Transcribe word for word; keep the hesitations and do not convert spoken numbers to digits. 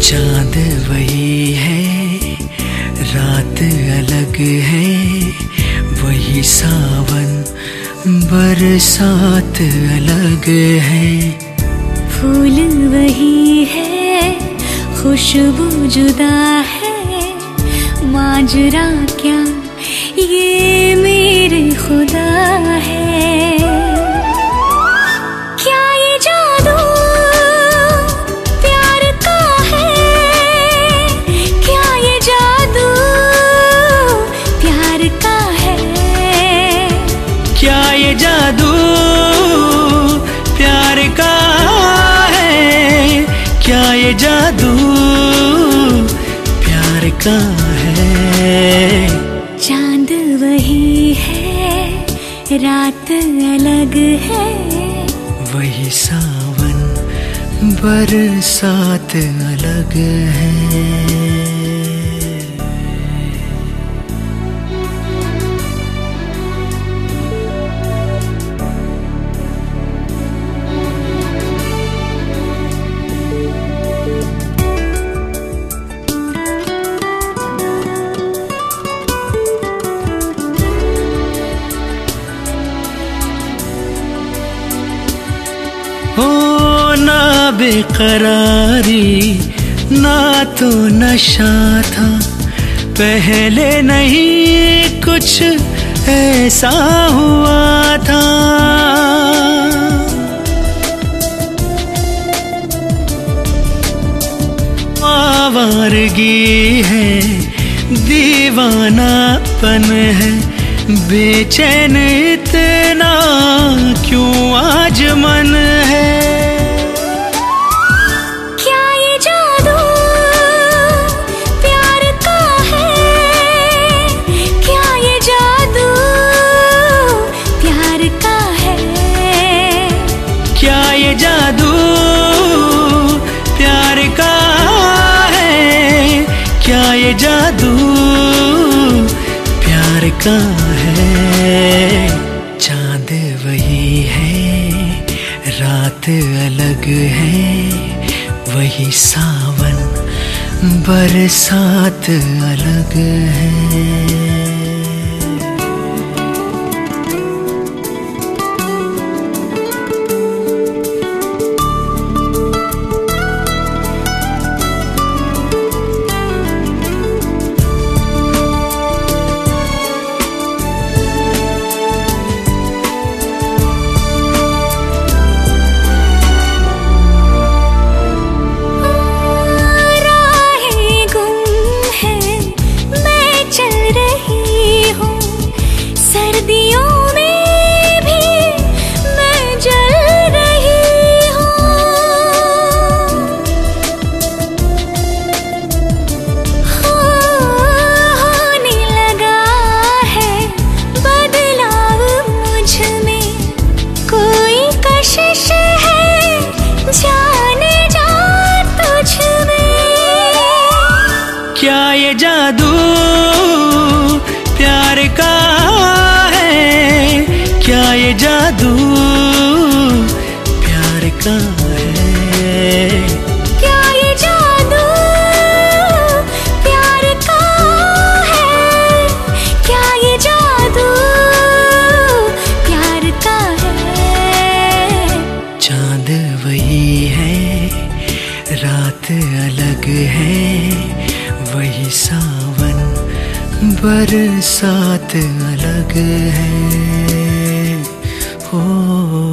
चांद वही है, रात अलग है, वही सावन बरसात अलग है। फूल वही है, खुशबू जुदा है, माजरा क्या ये मेरे खुदा है। क्या ये जादू प्यार का है, क्या ये जादू प्यार का है, क्या ये जादू प्यार का है, क्या ये जादू प्यार का है। चांद वही है, रात अलग है, वही सावन बरसात अलग है। हो ना बेकरारी ना तो नशा था, पहले नहीं कुछ ऐसा हुआ था। आवारगी है, दीवानापन है, बेचैन इतना क्यों आज मन है। क्या ये जादू प्यार का है, क्या ये जादू प्यार का है, क्या ये जादू प्यार का है, क्या ये जादू प्यार का है। चांद वही है, रात अलग है, वही सावन बरसात अलग है। क्या ये जादू प्यार का है, क्या ये जादू प्यार का है। क्या ये जादू प्यार का है, क्या ये जादू प्यार का है। चांद वही है, रात अलग है, वही सावन बरसात अलग है। हो